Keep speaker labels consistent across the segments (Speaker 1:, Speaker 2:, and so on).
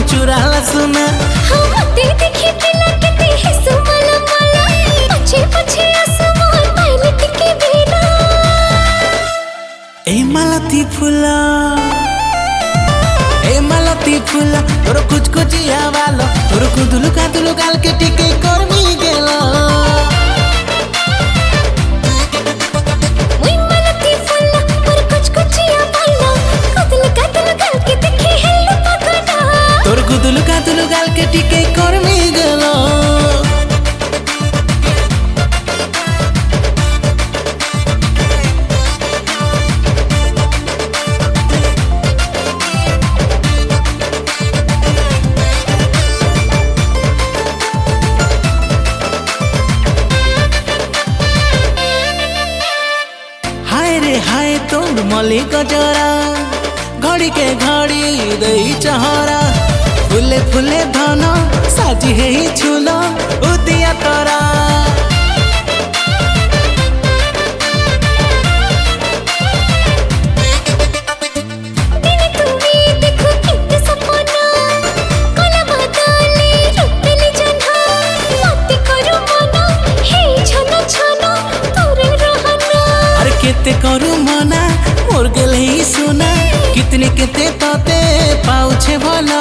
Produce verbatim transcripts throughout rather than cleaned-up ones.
Speaker 1: मन चुराला सुना
Speaker 2: हम ते देखी पिला के ते है सुमला मला पछे पछे आसमान पायलट के बेला
Speaker 1: ए मालती फूला ए मालती फूला तोर कुछ कुछ आवालो तोर कुदुलु कादुलु गाल के टिके करमी गेलो
Speaker 2: मुई मालती फूला तोर कुछ कुछ आवालो कुदुलु कादुलु गाल के देखे हेलो पगड़ा
Speaker 1: तोर कुदुलु कादुलु गाल के टिके करमी गेलो हाय तोर मली गजरा घड़ी के घड़ी दई चहरा फुले फुले धन साजी है छुलो उदिया तोरा केते करू मना मोर गेल ही सुना कितने केते तोते पाउछे भला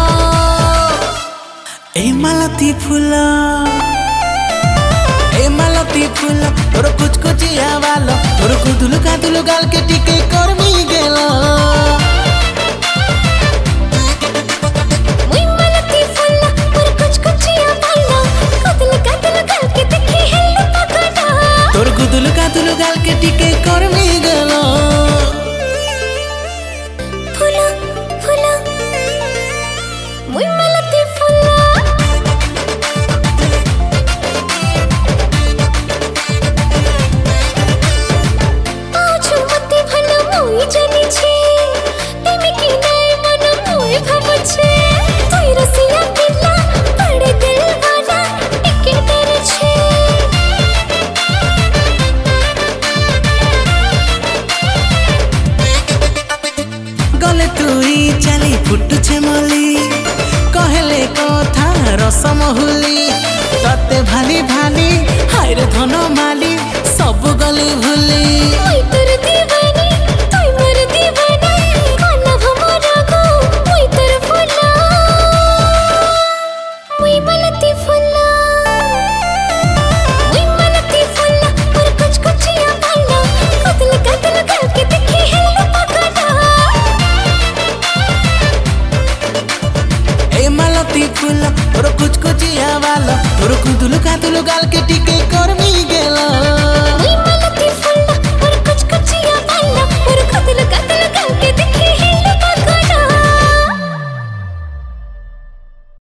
Speaker 1: ए मालती फूला ए मालती फूला तोर कुछ कुछ आवालो तोर कुदुलु कादुलु गाल के टिके करमी गेलो
Speaker 2: मुई मालती फूला तोर कुछ कुछ आवालो कुदुलु कादुलु गाल के देखे हेलो पगड़ा
Speaker 1: तोर कुदुलु कादुलु गाल के टिके करमी गेलो
Speaker 2: फूला फूला मुई मालती फूला आजु मते भला मुई जानी छे तेमे की नाय मन मुई भाबो छे तोई रसिया पिला बड़े दिल वाला टिके डर छे
Speaker 1: गले तुई चली फुटु छे मली कहले कथा रसमहुली तते भाली भाली हाय रे धन माली सब गली भूली
Speaker 2: मुई तोर दीवानी तोई मोर दीवाना काना हमरा गो मुई तोर फूला मुई मालती फूला मुई मालती फूला और कुछ कुछ आवालो कुदुलु कादुलु गाल के देखे हेलो पगड़ा
Speaker 1: ए मालती फूला तोर कुछ कुछ आवालो तोर कुदुलु कादुलु गाल के टिके करमी